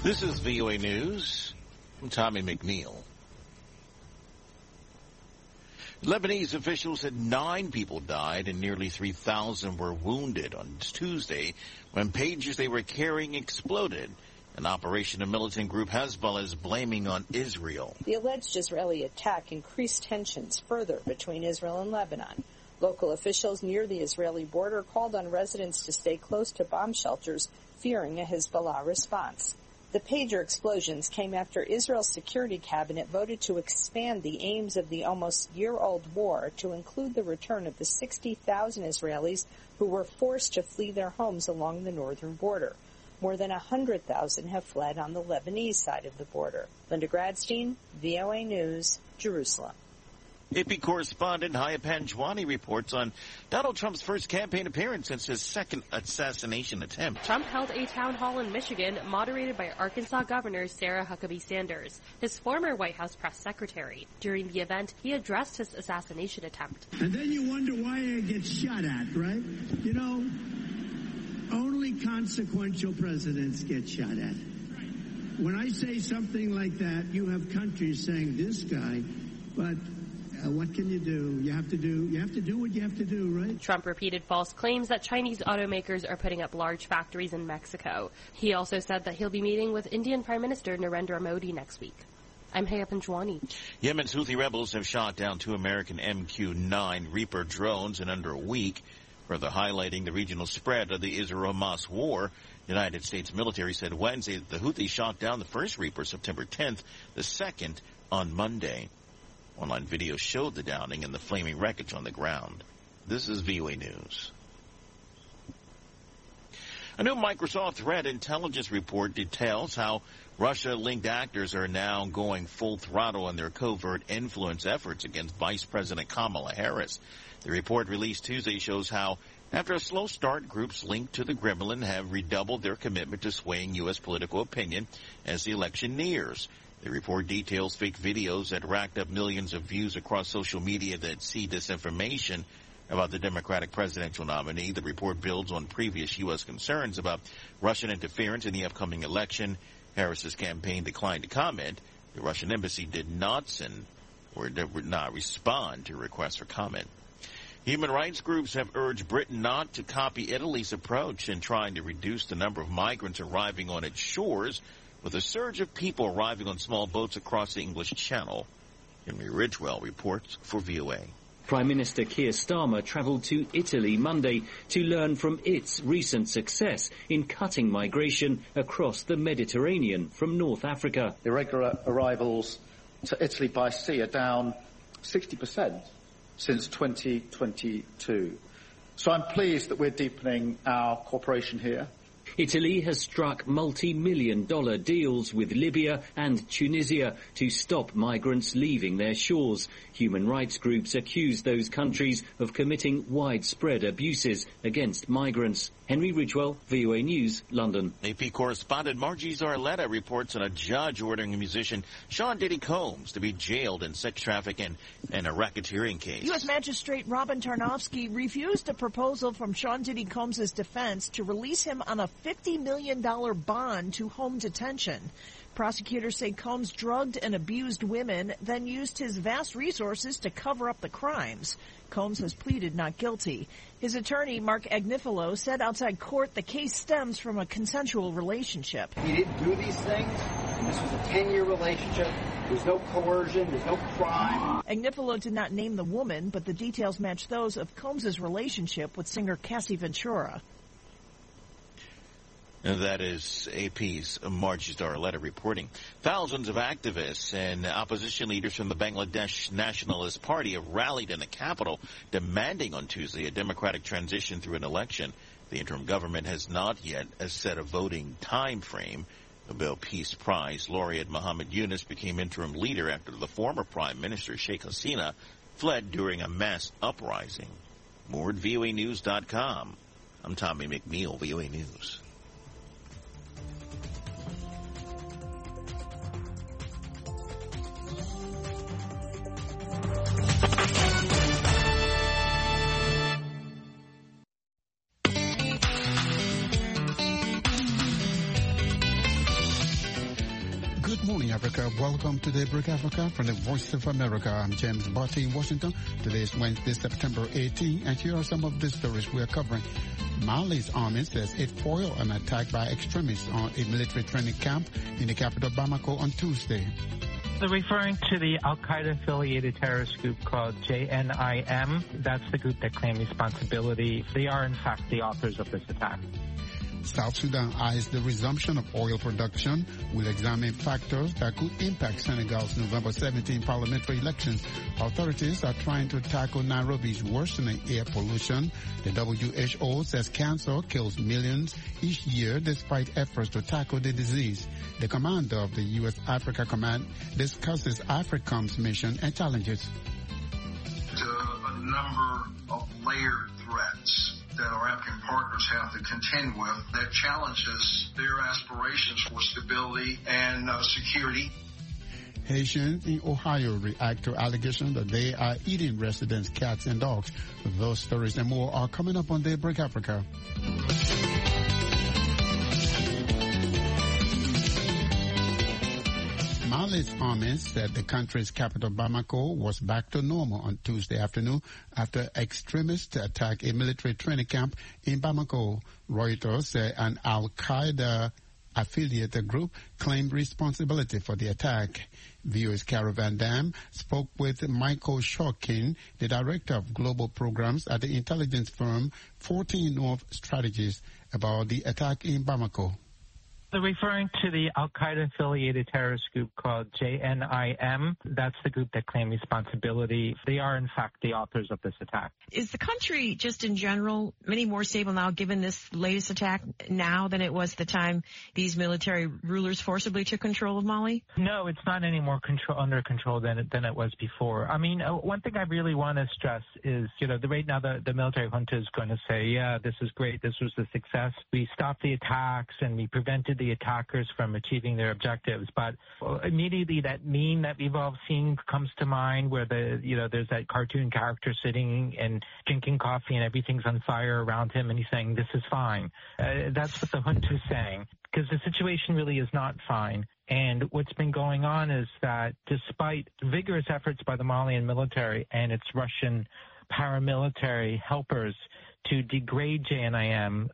This is VOA News. I'm Tommy McNeil. Lebanese officials said 9 people died and nearly 3,000 were wounded on Tuesday when pagers they were carrying exploded. An operation the militant group Hezbollah is blaming on Israel. The alleged Israeli attack increased tensions further between Israel and Lebanon. Local officials near the Israeli border called on residents to stay close to bomb shelters, fearing a Hezbollah response. The pager explosions came after Israel's security cabinet voted to expand the aims of the almost year-old war to include the return of the 60,000 Israelis who were forced to flee their homes along the northern border. More than 100,000 have fled on the Lebanese side of the border. Linda Gradstein, VOA News, Jerusalem. AP correspondent Haya Panjwani reports on Donald Trump's first campaign appearance since his second assassination attempt. Trump held a town hall in Michigan moderated by Arkansas Governor Sarah Huckabee Sanders, his former White House press secretary. During the event, he addressed his assassination attempt. And then you wonder why it gets shot at, right? You know, only consequential presidents get shot at. When I say something like that, you have countries saying this guy, but what can you do? You have to do what you have to do, right? Trump repeated false claims that Chinese automakers are putting up large factories in Mexico. He also said that he'll be meeting with Indian Prime Minister Narendra Modi next week. I'm Haya Panjwani. Yemen's Houthi rebels have shot down 2 American MQ-9 Reaper drones in under a week, further highlighting the regional spread of the Israel-Hamas war. The United States military said Wednesday that the Houthis shot down the first Reaper September 10th, the second on Monday. Online video showed the downing and the flaming wreckage on the ground. This is VOA News. A new Microsoft threat intelligence report details how Russia-linked actors are now going full throttle in their covert influence efforts against Vice President Kamala Harris. The report released Tuesday shows how, after a slow start, groups linked to the Kremlin have redoubled their commitment to swaying U.S. political opinion as the election nears. The report details fake videos that racked up millions of views across social media that see disinformation about the Democratic presidential nominee. The report builds on previous U.S. concerns about Russian interference in the upcoming election. Harris's campaign declined to comment. The Russian embassy did not respond to requests for comment. Human rights groups have urged Britain not to copy Italy's approach in trying to reduce the number of migrants arriving on its shores, with a surge of people arriving on small boats across the English Channel. Henry Ridgewell reports for VOA. Prime Minister Keir Starmer travelled to Italy Monday to learn from its recent success in cutting migration across the Mediterranean from North Africa. Irregular arrivals to Italy by sea are down 60% since 2022. So I'm pleased that we're deepening our cooperation here. Italy has struck multi-million-dollar deals with Libya and Tunisia to stop migrants leaving their shores. Human rights groups accuse those countries of committing widespread abuses against migrants. Henry Ridgewell, VOA News, London. AP correspondent Margie Zarletta reports on a judge ordering musician Sean Diddy Combs to be jailed in sex trafficking and a racketeering case. U.S. Magistrate Robin Tarnowski refused a proposal from Sean Diddy Combs' defense to release him on a $50 million bond to home detention. Prosecutors say Combs drugged and abused women, then used his vast resources to cover up the crimes. Combs has pleaded not guilty. His attorney, Mark Agnifilo, said outside court the case stems from a consensual relationship. He didn't do these things. This was a 10-year relationship. There's no coercion. There's no crime. Agnifilo did not name the woman, but the details match those of Combs' relationship with singer Cassie Ventura. And that is AP's Margie Zarletta reporting. Thousands of activists and opposition leaders from the Bangladesh Nationalist Party have rallied in the capital, demanding on Tuesday a democratic transition through an election. The interim government has not yet set a voting time frame. Nobel Peace Prize laureate Muhammad Yunus became interim leader after the former Prime Minister Sheikh Hasina fled during a mass uprising. More at voanews.com. I'm Tommy McNeil, VOA News. Africa. Welcome to Daybreak Africa from the Voice of America. I'm James Barty in Washington. Today is Wednesday, September 18, and here are some of the stories we are covering. Mali's army says it foiled an attack by extremists on a military training camp in the capital Bamako on Tuesday. They're referring to the al-Qaeda-affiliated terrorist group called JNIM. That's the group that claimed responsibility. They are, in fact, the authors of this attack. South Sudan eyes the resumption of oil production, will examine factors that could impact Senegal's November 17 parliamentary elections. Authorities are trying to tackle Nairobi's worsening air pollution. The WHO says cancer kills millions each year despite efforts to tackle the disease. The commander of the U.S. Africa Command discusses AFRICOM's mission and challenges. A number of layered threats that our African partners have to contend with that challenges their aspirations for stability and security. Haitians in Ohio react to allegations that they are eating residents' cats and dogs. Those stories and more are coming up on Daybreak Africa. Mali's army said the country's capital Bamako was back to normal on Tuesday afternoon after extremists attacked a military training camp in Bamako. Reuters said an al-Qaeda affiliated group claimed responsibility for the attack. VOA's Carol Van Dam spoke with Michael Shorkin, the director of global programs at the intelligence firm 14 North Strategies, about the attack in Bamako. They're referring to the al-Qaeda-affiliated terrorist group called JNIM. That's the group that claimed responsibility. They are, in fact, the authors of this attack. Is the country, just in general, any more stable now, given this latest attack now than it was at the time these military rulers forcibly took control of Mali? No, it's not any more under control than it was before. I mean, one thing I really want to stress is, right now the military junta is going to say, yeah, this is great, this was a success. We stopped the attacks and we prevented the attackers from achieving their objectives. But immediately that meme that we've all seen comes to mind where there's that cartoon character sitting and drinking coffee and everything's on fire around him and he's saying, this is fine. That's what the junta is saying, because the situation really is not fine. And what's been going on is that despite vigorous efforts by the Malian military and its Russian paramilitary helpers to degrade JNIM,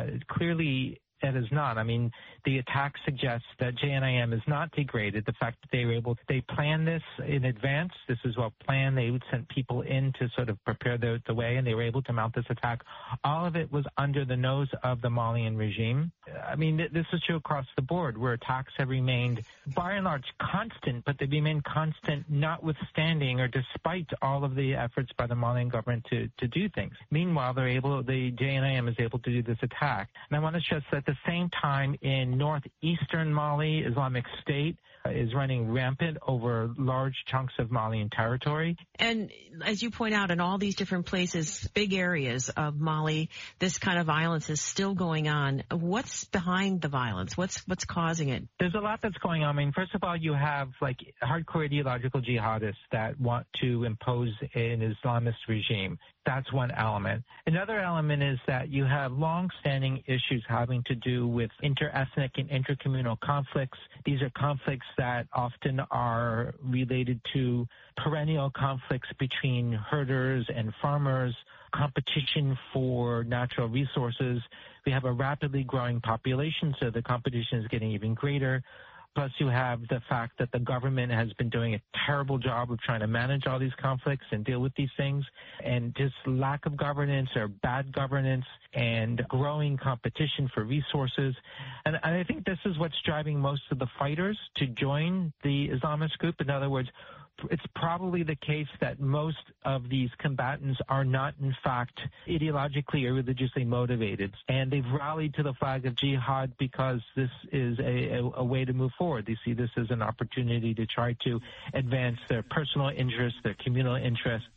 clearly it is not. I mean, the attack suggests that JNIM is not degraded. The fact that they planned this in advance. This is well planned. They would send people in to sort of prepare the way, and they were able to mount this attack. All of it was under the nose of the Malian regime. I mean, this is true across the board, where attacks have remained, by and large, constant, but they remain constant notwithstanding or despite all of the efforts by the Malian government to do things. Meanwhile, the JNIM is able to do this attack. And I want to stress that at the same time, in northeastern Mali, Islamic State is running rampant over large chunks of Malian territory. And as you point out, in all these different places, big areas of Mali, this kind of violence is still going on. What's behind the violence? What's causing it? There's a lot that's going on. I mean, first of all, you have like hardcore ideological jihadists that want to impose an Islamist regime. That's one element. Another element is that you have long-standing issues having to do with inter-ethnic and intercommunal conflicts. These are conflicts that often are related to perennial conflicts between herders and farmers, competition for natural resources. We have a rapidly growing population, so the competition is getting even greater. Plus, you have the fact that the government has been doing a terrible job of trying to manage all these conflicts and deal with these things. And just lack of governance or bad governance and growing competition for resources. And I think this is what's driving most of the fighters to join the Islamist group. In other words, it's probably the case that most of these combatants are not, in fact, ideologically or religiously motivated. And they've rallied to the flag of jihad because this is a way to move forward. They see this as an opportunity to try to advance their personal interests, their communal interests.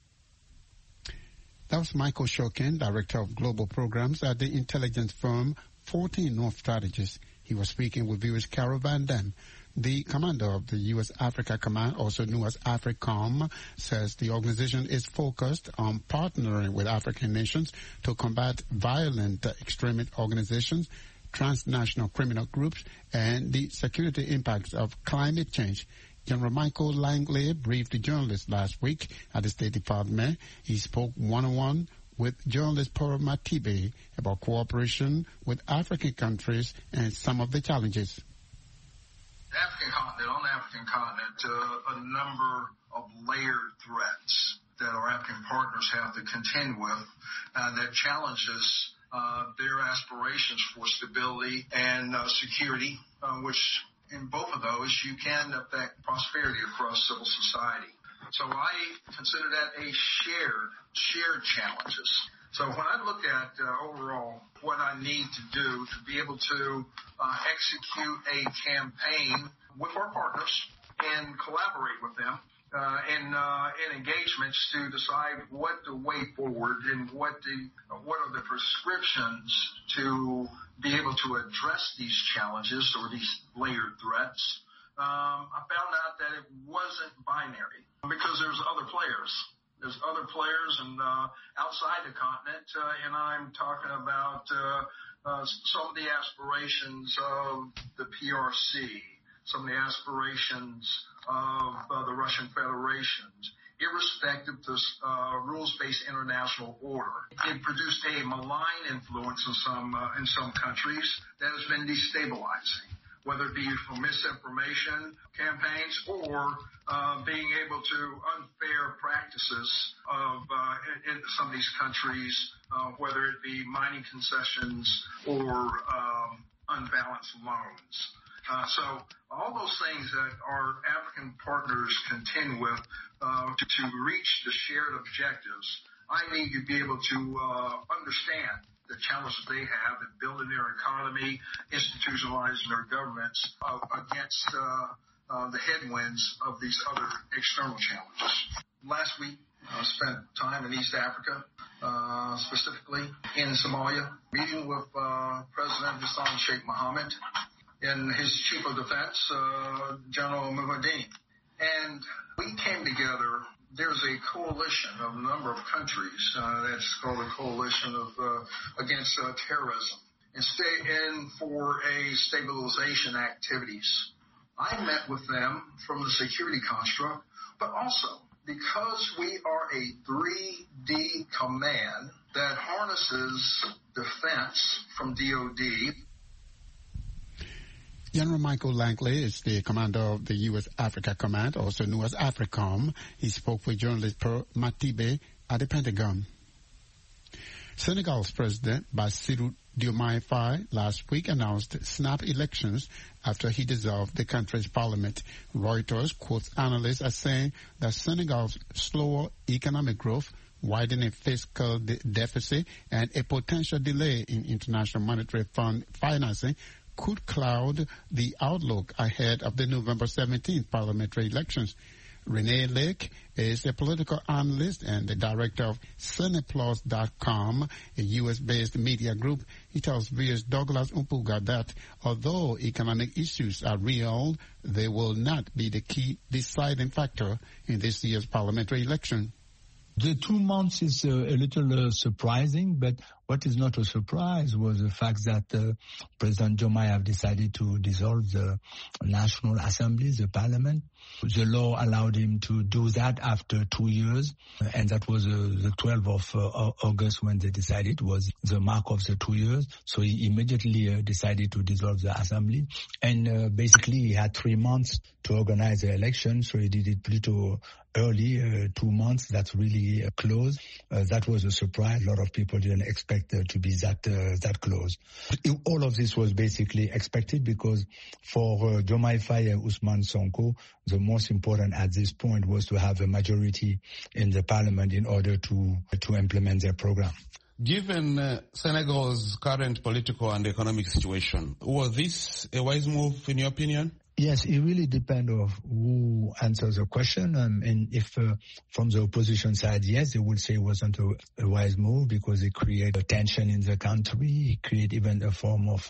That was Michael Shorkin, Director of Global Programs at the intelligence firm 14 North Strategies. He was speaking with viewers Carol Van Dam. The commander of the U.S. Africa Command, also known as AFRICOM, says the organization is focused on partnering with African nations to combat violent extremist organizations transnational criminal groups, and the security impacts of climate change. General Michael Langley briefed the journalists last week at the State Department. He spoke one-on-one with journalist Paul Matibe about cooperation with African countries and some of the challenges. On the African continent, a number of layered threats that our African partners have to contend with that challenges their aspirations for stability and security, which in both of those, you can affect prosperity across civil society. So I consider that a shared challenges. So when I look at overall what I need to do to be able to execute a campaign with our partners and collaborate with them in engagements to decide what the way forward and what are the prescriptions to be able to address these challenges or these layered threats, I found out that it wasn't binary because there's other players. There's other players and outside the continent, and I'm talking about some of the aspirations of the PRC, some of the aspirations of the Russian Federation, irrespective of rules-based international order. It produced a malign influence in some countries that has been destabilizing, whether it be from misinformation campaigns or being able to unfair practices of in some of these countries, whether it be mining concessions or unbalanced loans. So all those things that our African partners contend with to reach the shared objectives, I need to be able to understand the challenges they have in building their economy, institutionalizing their governments against the headwinds of these other external challenges. Last week, I spent time in East Africa, specifically in Somalia, meeting with President Hassan Sheikh Mohammed and his chief of defense, General Muhyiddin. And we came together. There's a coalition of a number of countries that's called a coalition of against terrorism and for a stabilization activities. I met with them from the security construct, but also because we are a 3D command that harnesses defense from DOD. General Michael Langley is the commander of the U.S. Africa Command, also known as AFRICOM. He spoke with journalist Per Matibe at the Pentagon. Senegal's President Bassirou Diomaye Faye last week announced snap elections after he dissolved the country's parliament. Reuters quotes analysts as saying that Senegal's slower economic growth, widening fiscal deficit, and a potential delay in International Monetary Fund financing could cloud the outlook ahead of the November 17th parliamentary elections. Renee Lake is a political analyst and the director of Cineplus.com, a U.S.-based media group. He tells VOA's Douglas Umpuga that although economic issues are real, they will not be the key deciding factor in this year's parliamentary election. The 2 months is a little surprising, but what is not a surprise was the fact that President Diomaye have decided to dissolve the National Assembly, the parliament. The law allowed him to do that after 2 years, and that was the 12th of August when they decided. It was the mark of the 2 years. So he immediately decided to dissolve the assembly, and basically he had 3 months to organize the election, so he did it pretty early, 2 months. That's really close. That was a surprise. A lot of people didn't expect to be that close. All of this was basically expected because for Diomaye Faye and Ousmane Sonko, the most important at this point was to have a majority in the parliament in order to implement their program. Given Senegal's current political and economic situation, was this a wise move in your opinion? Yes, it really depends on who answers the question. And if from the opposition side, yes, they would say it wasn't a wise move because it created tension in the country. It created even a form of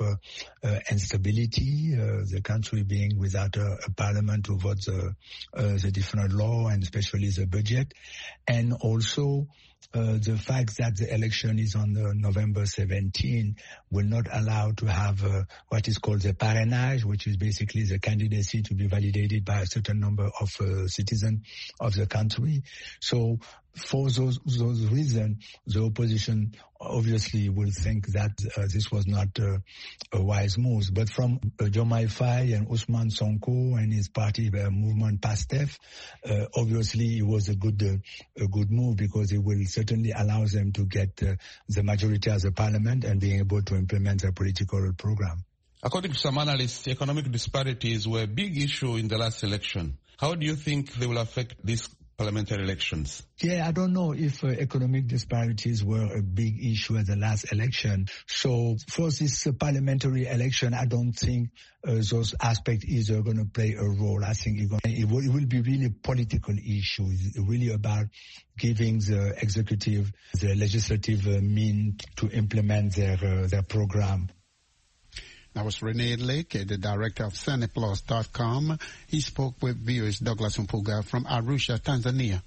instability, the country being without a parliament to vote the different law and especially the budget. And also, the fact that the election is on November 17 will not allow to have what is called the parrainage, which is basically the candidacy to be validated by a certain number of citizens of the country. So for those reasons, the opposition obviously will think that this was not a wise move. But from Diomaye Faye and Ousmane Sonko and his party movement PASTEF, obviously it was a good move, because it will certainly allow them to get the majority as a parliament and being able to implement their political program. According to some analysts, economic disparities were a big issue in the last election. How do you think they will affect these parliamentary elections? Yeah, I don't know if economic disparities were a big issue at the last election. So for this parliamentary election, I don't think those aspects are going to play a role. I think it will be really a political issue. It's really about giving the executive, the legislative means to implement their program. That was Rene Lake, the director of Seneplus.com. He spoke with VOA's Douglas Mpuga from Arusha, Tanzania.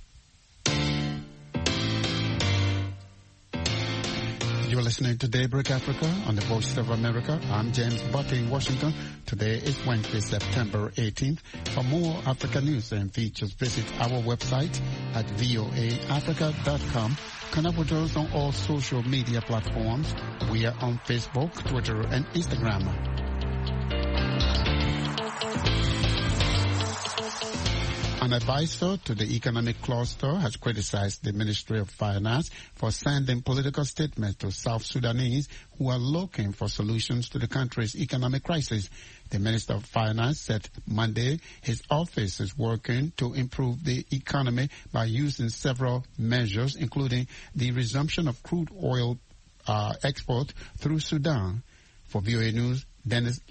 You're listening to Daybreak Africa on the Voice of America. I'm James Butte in Washington. Today is Wednesday, September 18th. For more Africa news and features, visit our website at voaafrica.com. Connect with us on all social media platforms. We are on Facebook, Twitter, and Instagram. An advisor to the economic cluster has criticized the Ministry of Finance for sending political statements to South Sudanese who are looking for solutions to the country's economic crisis. The Minister of Finance said Monday his office is working to improve the economy by using several measures, including the resumption of crude oil export through Sudan. For VOA News, Dennis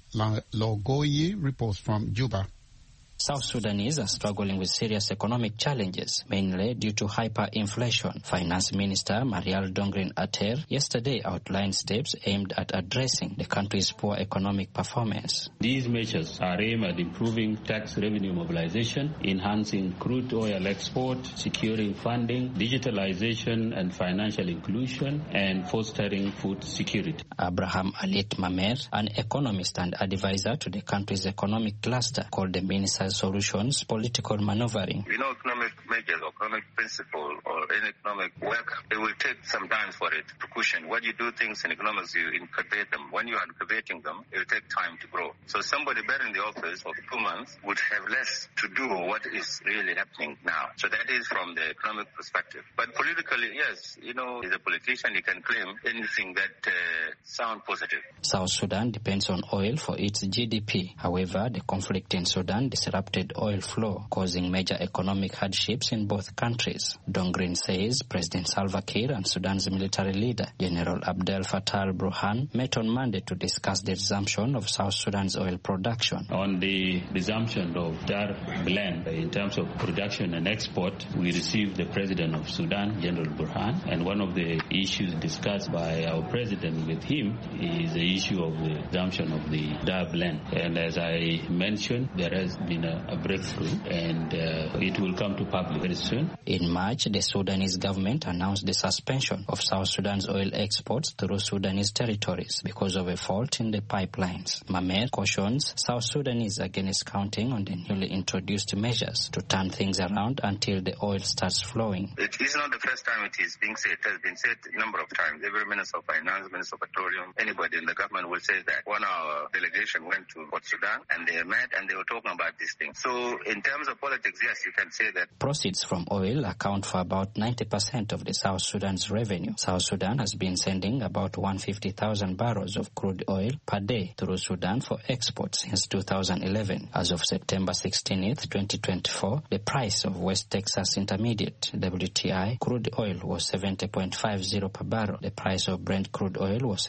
Logoye reports from Juba. South Sudanese are struggling with serious economic challenges, mainly due to hyperinflation. Finance Minister Marial Dongrin Ater yesterday outlined steps aimed at addressing the country's poor economic performance. These measures are aimed at improving tax revenue mobilization, enhancing crude oil export, securing funding, digitalization and financial inclusion, and fostering food security. Abraham Alit Mamer, an economist and advisor to the country's economic cluster, called the Minister's solutions political maneuvering. You know, economic measures, economic principle, or any economic work, it will take some time for it to cushion. When you do things in economics, you incubate them. When you are incubating them, it will take time to grow. So somebody better in the office for 2 months would have less to do what is really happening now. So that is from the economic perspective. But politically, yes, you know, as a politician, you can claim anything that sounds positive. South Sudan depends on oil for its GDP. However, the conflict in Sudan disrupted oil flow, causing major economic hardships in both countries. Dongrin says President Salva Kiir and Sudan's military leader, General Abdel Fattah al-Burhan, met on Monday to discuss the resumption of South Sudan's oil production. On the resumption of Dar blend, in terms of production and export, we received the President of Sudan, General Burhan, and one of the issues discussed by our President with him is the issue of the resumption of the Dar blend. And as I mentioned, there has been a breakthrough, and it will come to public very soon. In March, the Sudanese government announced the suspension of South Sudan's oil exports through Sudanese territories because of a fault in the pipelines. Mamer cautions South Sudanese against counting on the newly introduced measures to turn things around until the oil starts flowing. It is not the first time it is being said. It has been said a number of times. Every Minister of Finance, Minister of Petroleum, anybody in the government will say that. One of our delegation went to Port Sudan and they met and they were talking about this thing. So in terms of politics, yes, you can say that. Proceeds from oil account for about 90% of the South Sudan's revenue. South Sudan has been sending about 150,000 barrels of crude oil per day through Sudan for export since 2011. As of September 16th, 2024, the price of West Texas Intermediate, WTI, crude oil was $70.50 per barrel. The price of Brent crude oil was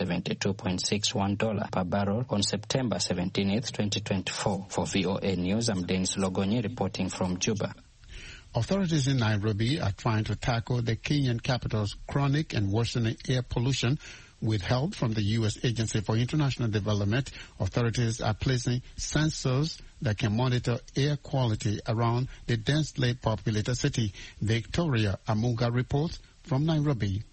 $72.61 per barrel on September 17th, 2024. For VOA News, I'm Dennis Logonye reporting from Juba. Authorities in Nairobi are trying to tackle the Kenyan capital's chronic and worsening air pollution with help from the U.S. Agency for International Development. Authorities are placing sensors that can monitor air quality around the densely populated city. Victoria Amuga reports From Nairobi.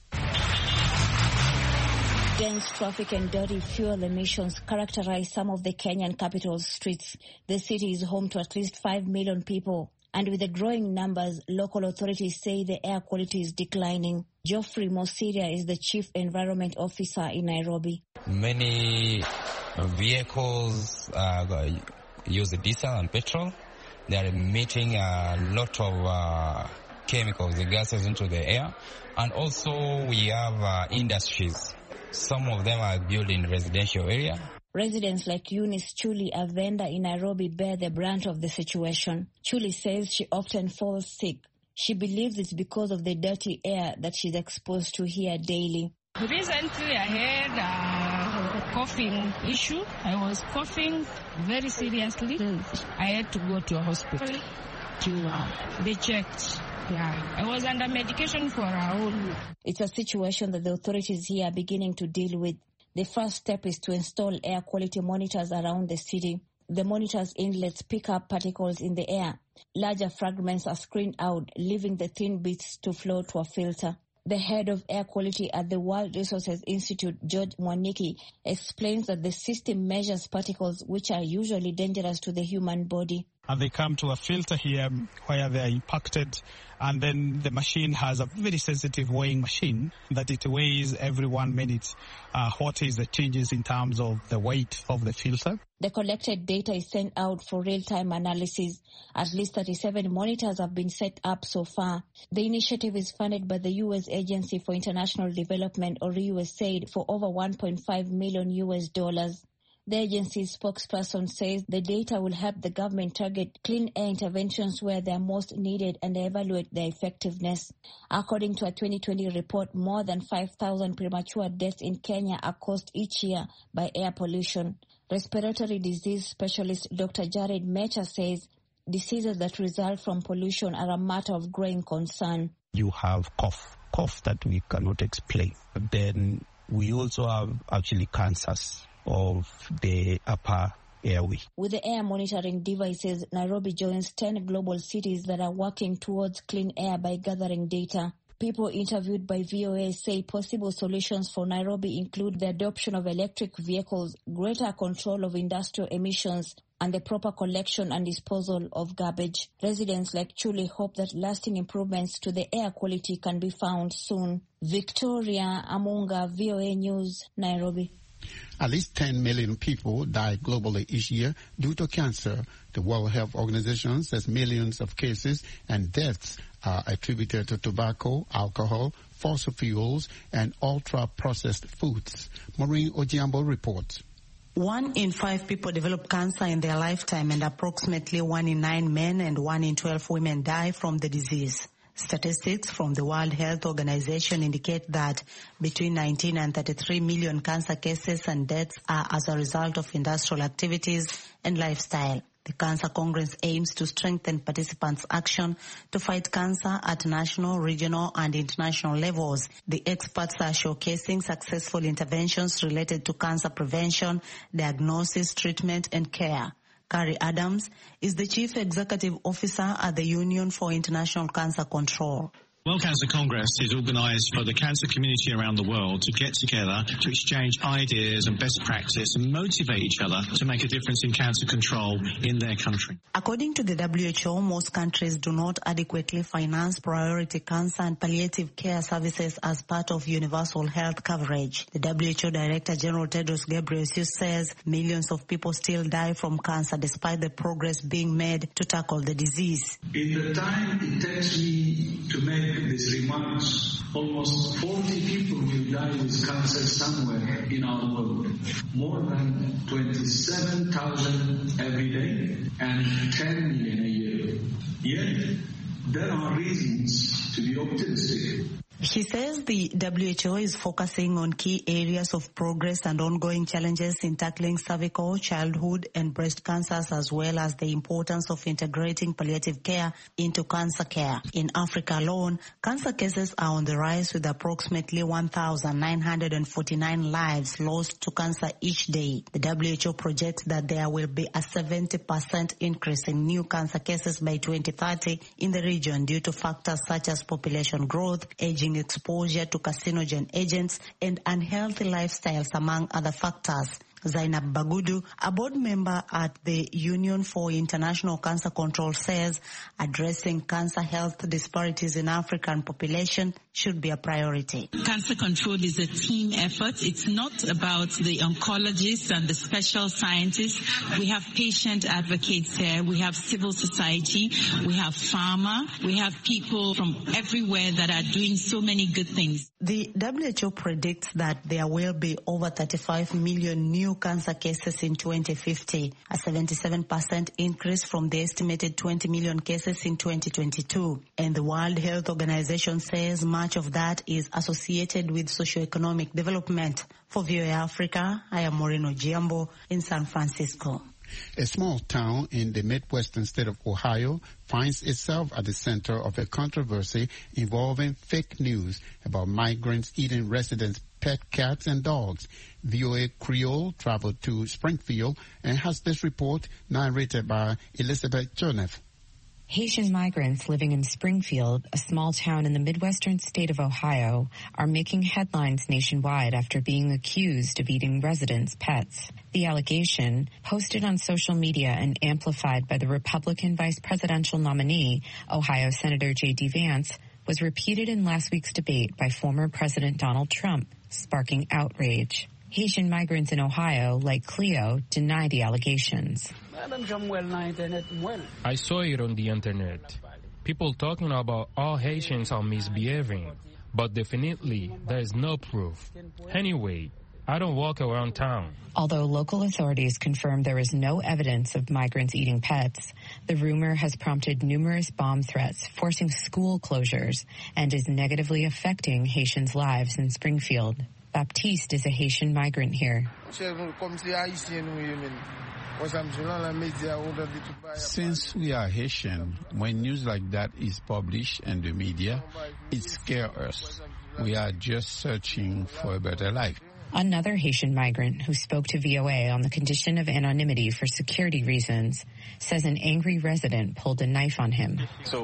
Dense traffic and dirty fuel emissions characterize some of the Kenyan capital streets. The city is home to at least 5 million people. And with the growing numbers, local authorities say the air quality is declining. Geoffrey Mosiria is the Chief Environment Officer in Nairobi. Many vehicles use diesel and petrol. They are emitting a lot of chemicals, the gases into the air. And also we have industries. Some of them are built in residential area. Residents like Eunice Chuli, a vendor in Nairobi, bear the brunt of the situation. Chuli says she often falls sick. She believes it's because of the dirty air that she's exposed to here daily. Recently, I had a coughing issue. I was coughing very seriously. I had to go to a hospital to be checked. Yeah, I was under medication for a whole week. It's a situation that the authorities here are beginning to deal with. The first step is to install air quality monitors around the city. The monitors' inlets pick up particles in the air. Larger fragments are screened out, leaving the thin bits to flow to a filter. The head of air quality at the World Resources Institute, George Mwaniki, explains that the system measures particles which are usually dangerous to the human body. And they come to a filter here where they are impacted, and then the machine has a very sensitive weighing machine that it weighs every 1 minute what is the changes in terms of the weight of the filter. The collected data is sent out for real-time analysis. At least 37 monitors have been set up so far. The initiative is funded by the U.S. Agency for International Development, or USAID, for over $1.5 million. The agency's spokesperson says the data will help the government target clean air interventions where they are most needed and evaluate their effectiveness. According to a 2020 report, more than 5,000 premature deaths in Kenya are caused each year by air pollution. Respiratory disease specialist Dr. Jared Mecha says diseases that result from pollution are a matter of growing concern. You have cough that we cannot explain. Then we also have actually cancers of the upper airway. With the air monitoring devices, Nairobi joins 10 global cities that are working towards clean air by gathering data. People interviewed by VOA say possible solutions for Nairobi include the adoption of electric vehicles, greater control of industrial emissions, and the proper collection and disposal of garbage. Residents like Chuli hope that lasting improvements to the air quality can be found soon. Victoria Amunga, VOA News, Nairobi. At least 10 million people die globally each year due to cancer. The World Health Organization says millions of cases and deaths are attributed to tobacco, alcohol, fossil fuels, and ultra-processed foods. Maureen Ojiambo reports. 1 in 5 people develop cancer in their lifetime, and approximately 1 in 9 men and 1 in 12 women die from the disease. Statistics from the World Health Organization indicate that between 19 and 33 million cancer cases and deaths are as a result of industrial activities and lifestyle. The Cancer Congress aims to strengthen participants' action to fight cancer at national, regional, and international levels. The experts are showcasing successful interventions related to cancer prevention, diagnosis, treatment, and care. Carrie Adams is the Chief Executive Officer at the Union for International Cancer Control. World Cancer Congress is organised for the cancer community around the world to get together, to exchange ideas and best practice and motivate each other to make a difference in cancer control in their country. According to the WHO, most countries do not adequately finance priority cancer and palliative care services as part of universal health coverage. The WHO Director General Tedros Ghebreyesus says millions of people still die from cancer despite the progress being made to tackle the disease. In the time it takes me to make these remarks, almost 40 people will die with cancer somewhere in our world. More than 27,000 every day and 10 million a year. Yet, there are reasons to be optimistic. She says the WHO is focusing on key areas of progress and ongoing challenges in tackling cervical, childhood, and breast cancers, as well as the importance of integrating palliative care into cancer care. In Africa alone, cancer cases are on the rise, with approximately 1,949 lives lost to cancer each day. The WHO projects that there will be a 70% increase in new cancer cases by 2030 in the region due to factors such as population growth, aging, exposure to carcinogen agents, and unhealthy lifestyles, among other factors. Zainab Bagudu, a board member at the Union for International Cancer Control, says addressing cancer health disparities in African population should be a priority. Cancer control is a team effort. It's not about the oncologists and the special scientists. We have patient advocates here. We have civil society. We have pharma. We have people from everywhere that are doing so many good things. The WHO predicts that there will be over 35 million new cancer cases in 2050, a 77% increase from the estimated 20 million cases in 2022. And the World Health Organization says much of that is associated with socioeconomic development. For VOA Africa, I am Moreno Giambo in San Francisco. A small town in the Midwestern state of Ohio finds itself at the center of a controversy involving fake news about migrants eating residents' pet cats and dogs. VOA Creole traveled to Springfield and has this report narrated by Elizabeth Joneff. Haitian migrants living in Springfield, a small town in the Midwestern state of Ohio, are making headlines nationwide after being accused of eating residents' pets. The allegation, posted on social media and amplified by the Republican vice presidential nominee, Ohio Senator J.D. Vance, was repeated in last week's debate by former President Donald Trump, sparking outrage. Haitian migrants in Ohio, like Cleo, deny the allegations. I saw it on the internet. People talking about all Haitians are misbehaving, but definitely there is no proof. Anyway, I don't walk around town. Although local authorities confirm there is no evidence of migrants eating pets, the rumor has prompted numerous bomb threats, forcing school closures, and is negatively affecting Haitians' lives in Springfield. Baptiste is a Haitian migrant here. Since we are Haitian, when news like that is published in the media, it scares us. We are just searching for a better life. Another Haitian migrant who spoke to VOA on the condition of anonymity for security reasons says an angry resident pulled a knife on him.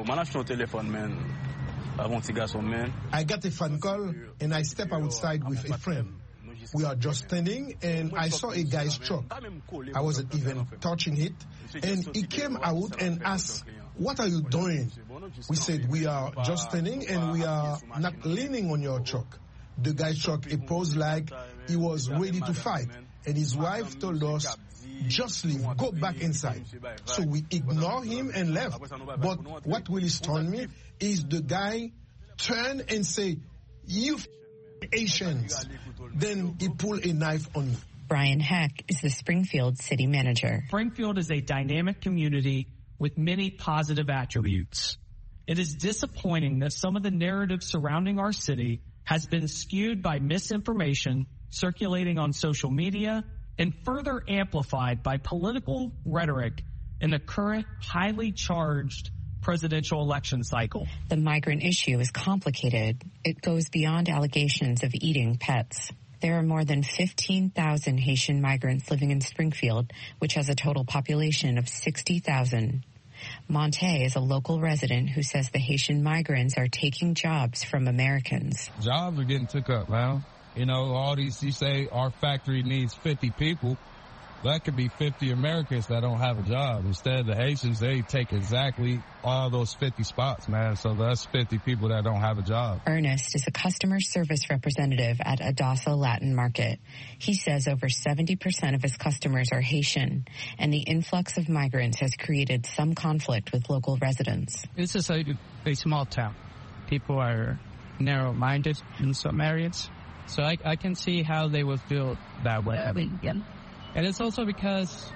I got a phone call and I step outside with a friend. We are just standing and I saw a guy's truck. I wasn't even touching it, and he came out and asked, "What are you doing?" We said, "We are just standing and we are not leaning on your truck." The guy's truck posed like he was ready to fight, and his wife told us, "Just leave, go back inside." So we ignored him and left. But what really stunned me is the guy turned and said, "You Asians." Then he pulled a knife on me. Brian Heck is the Springfield city manager. Springfield is a dynamic community with many positive attributes. It is disappointing that some of the narrative surrounding our city has been skewed by misinformation circulating on social media and further amplified by political rhetoric in the current highly charged presidential election cycle. The migrant issue is complicated. It goes beyond allegations of eating pets. There are more than 15,000 Haitian migrants living in Springfield, which has a total population of 60,000. Monte is a local resident who says the Haitian migrants are taking jobs from Americans. Jobs are getting took up, man. You know, all these, you say our factory needs 50 people. That could be 50 Americans that don't have a job. Instead, the Haitians, they take exactly all those 50 spots, man. So that's 50 people that don't have a job. Ernest is a customer service representative at Adasa Latin Market. He says over 70% of his customers are Haitian, and the influx of migrants has created some conflict with local residents. This is a small town. People are narrow-minded in some areas. So I can see how they would feel that way. And it's also because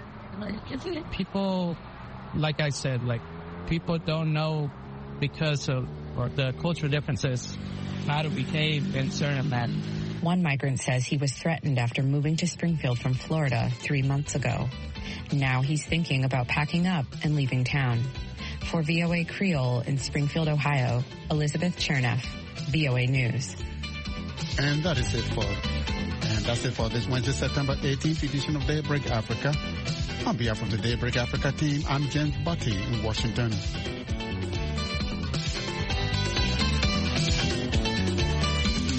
people, like I said, people don't know because of the cultural differences. how to behave in certain matters. One migrant says he was threatened after moving to Springfield from Florida 3 months ago. Now he's thinking about packing up and leaving town. For VOA Creole in Springfield, Ohio, Elizabeth Cherneff, VOA News. And that's it for this Wednesday, September 18th edition of Daybreak Africa. On behalf of the Daybreak Africa team, I'm James Butty in Washington.